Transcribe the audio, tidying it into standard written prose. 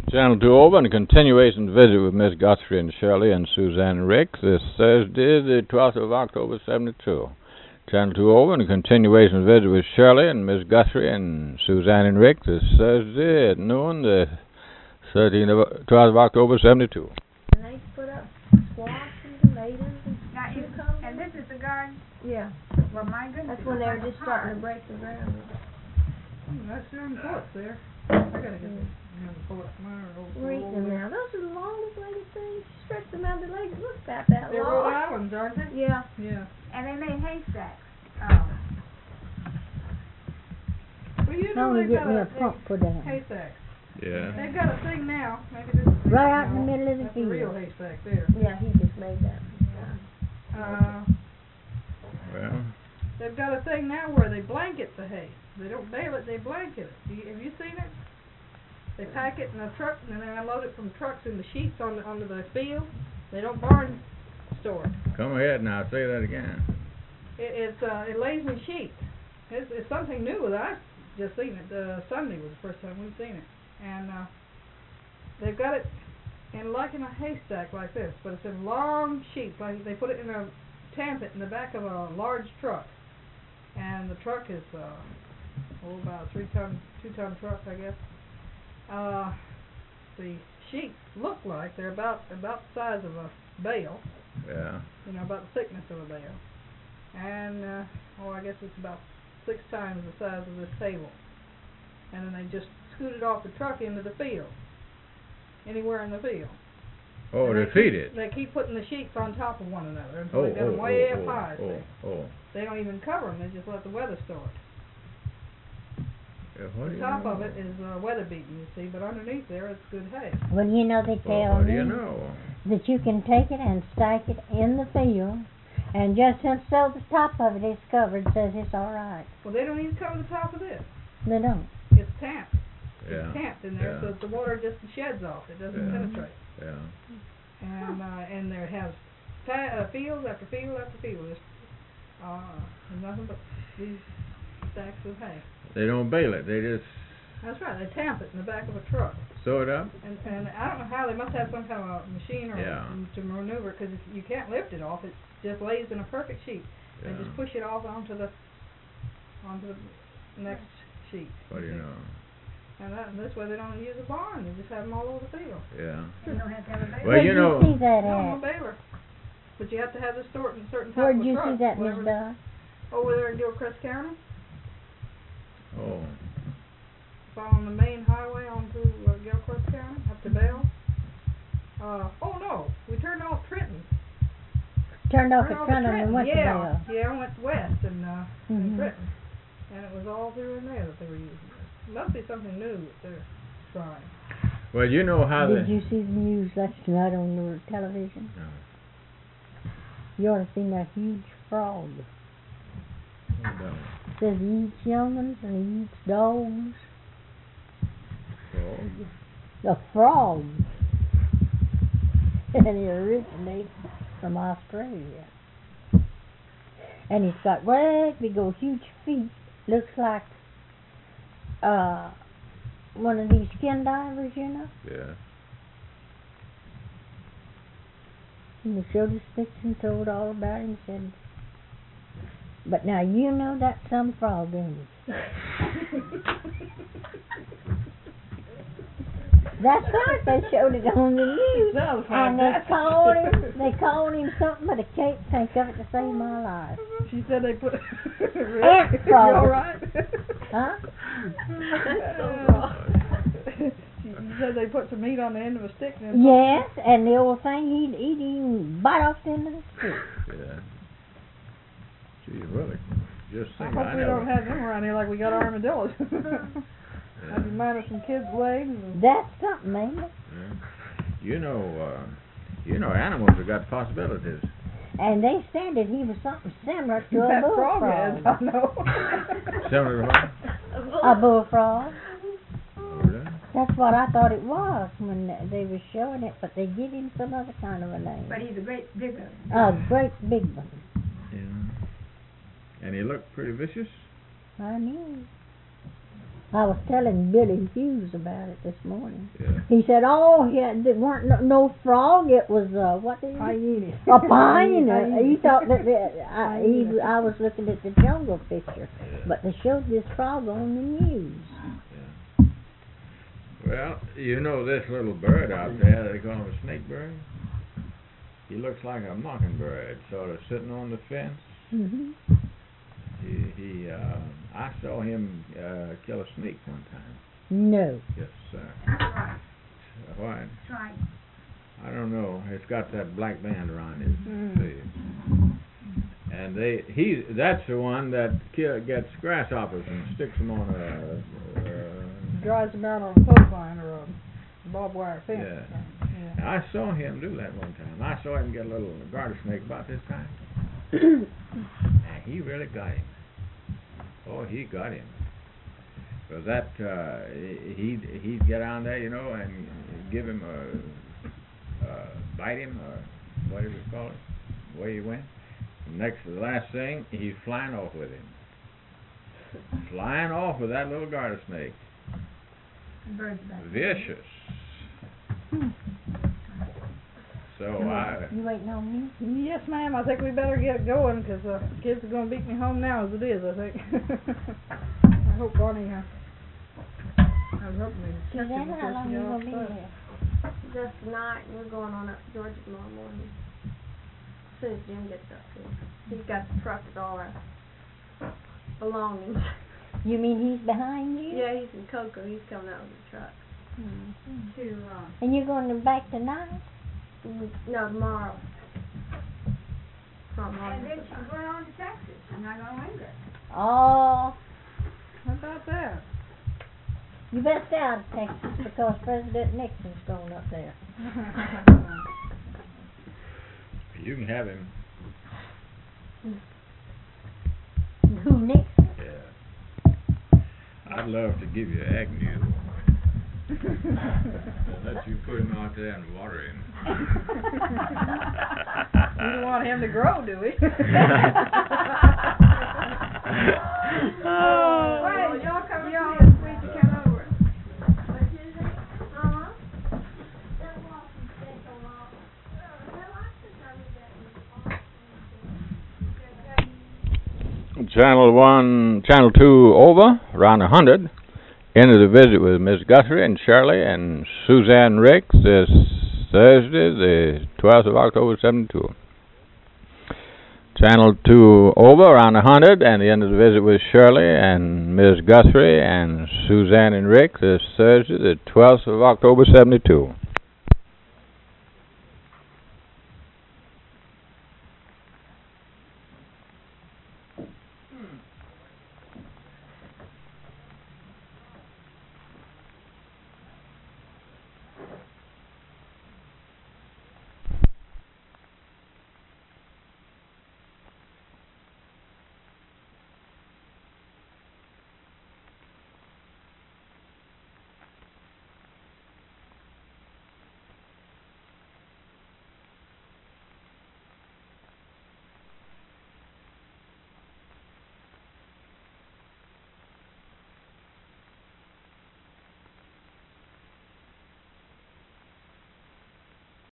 Channel 2 over, and a continuation visit with Miss Guthrie and Shirley and Suzanne Rick this Thursday, the 12th of October, 72. Channel 2 over, and a continuation visit with Shirley and Miss Guthrie and Suzanne and Rick this Thursday at noon, the 12th of October, 72. And they put up squash and tomatoes and cucumbers. And this is the garden? Yeah. Well, my goodness. That's when they were just starting to break the ground. That's your ports there. I gotta get this. We're eating them now. Those are the longest legged things. Stretch them out the legs. It looks about that They're long. Rhode Islands, aren't they? Yeah. Yeah. And they made haystacks. Well, you Now know we they've get got me a a pump put in. haystacks. Yeah. They've got a thing now. Maybe this is Right out in the middle of the that's a real field. haystack there. Yeah, he just made that. Well, They've got a thing now where they blanket the hay. They don't bale it, they blanket it. Have you seen it? They pack it in a truck and then they unload it from trucks in the sheets onto the field. They don't barn store it. come ahead now, say that again. It lays in sheets. It's something new that I've just seen it. Sunday was the first time we've seen it. And they've got it in a haystack like this, but it's in long sheets. Like they put it in tamp it in the back of a large truck. And the truck is about a 2-ton truck, I guess. The sheets look like they're about the size of a bale. Yeah. You know, about the thickness of a bale. And I guess it's about 6 times the size of this table. And then they just scoot it off the truck into the field. Anywhere in the field. Oh, And they feed it. They keep putting the sheets on top of one another until they get them way up high. They don't even cover them, they just let the weather store it. Yeah, what do The you top know? of it is weather beaten, you see, but underneath there it's good hay. Well, you know, they Well, tell what do me you know? that you can take it and stack it in the field, and just until the top of it is covered, says it's all right. Well, they don't even cover the top of this. They don't. It's tamped. Yeah. It's tamped in there, Yeah. so that the water just sheds off. It doesn't Yeah. penetrate. Yeah. And there has field after field after field. There's nothing but these stacks of hay. They don't bale it, they just That's right. They tamp it in the back of a truck. sew it up? And I don't know how. They must have some kind of a machine or Yeah. to maneuver, because you can't lift it off. It just lays in a perfect sheet. Yeah. And just push it off onto the next sheet. What do you know? And this way they don't use a barn. They just have them all over the field. Yeah. You don't have to have a baby. Well, Where'd you know, see that No, no at? baler. But you have to have this stored in a certain type Where'd of you truck. see that, Miss whatever- Dot? Over there in Gilchrist County. oh, On the main highway onto Gilchrist County, up to Bell. No, we turned off Trenton. Turned off Turned at Trenton and went to Bell. Yeah, I went west in Mhm. Trenton. And it was all through in there that they were using this. It must be something new that they're trying. well, you know how Did you see the news last night on your television? No. You ought to seen that huge frog. Hold on. It says he eats young'uns and he eats dogs. Frog? A frog. And he originates from Australia. And he's got great big old huge feet. Looks like one of these skin divers, you know. Yeah. And they showed his picture and told all about him. Said, but now you know that's some frog, ain't it? That's right. They showed it on the news, Sounds and fantastic. they called him something, but I can't think of it to save my life. She said they put... Ant You frog. alright? Huh? She said they put some meat on the end of a stick and then Yes, and the old thing he'd even bite off the end of the stick. Yeah. Gee, really? Just I think, hope we don't have them around here like we got armadillos. I'd be minding some kids' legs. And That's something, ain't it? Yeah. You know, animals have got possibilities. And they said that he was something similar to a that frog bullfrog. is, I know. Similar to what? A bullfrog. Oh, really? That's what I thought it was when they were showing it, but they give him some other kind of a name. But he's a great big one. A great big one. Yeah. And he looked pretty vicious? I knew. I was telling Billy Hughes about it this morning. Yeah. He said, "Oh, yeah, there weren't no frog. It was what did he? Hyena. A hyena." He thought that I was looking at the jungle picture, but they showed this frog on the news. Well, you know this little bird out there, they call him a snake bird? He looks like a mockingbird, sort of sitting on the fence. Mhm. I saw him kill a snake one time. No. Yes, sir. That's right. Why? That's right. I don't know. It's got that black band around his face. And that's the one that gets grasshoppers and sticks them on a Drives them out on a clothesline or a barbed wire fence. Yeah. Yeah. I saw him do that one time. I saw him get a little garter snake about this time. And he really got him. Oh, he got him. Because he'd get on there, you know, and give him bite him, or whatever you call it, away he went. The last thing, he's flying off with him. Flying off with that little garter snake. Birds back. Vicious. So You waiting on me? Yes, ma'am. I think we better get going because kids are going to beat me home now as it is, I think. I hope Bonnie, I was hoping they Suzanne, how long you gonna be there? Just tonight, and we're going on up to Georgia tomorrow morning. As soon as Jim gets up here. He's got the truck with all our belongings. You mean he's behind you? Yeah, he's in Cocoa. He's coming out with the truck. And you're going back tonight? No, tomorrow. From And then she's going on to Texas. I'm not going to linger. Oh, How about that? you better stay out of Texas because President Nixon's going up there. you can have him. Who, Nixon? Yeah. I'd love to give you Agnew. Let you put him out there and water him. We don't want him to grow, do we? Well, y'all come, y'all free to come over. Channel 2 over, around 100. End of the visit with Miss Guthrie and Shirley and Suzanne Ricks this Thursday, the 12th of October, 72. Channel 2 over, around 100, and the end of the visit with Shirley and Miss Guthrie and Suzanne and Ricks this Thursday, the 12th of October, 72.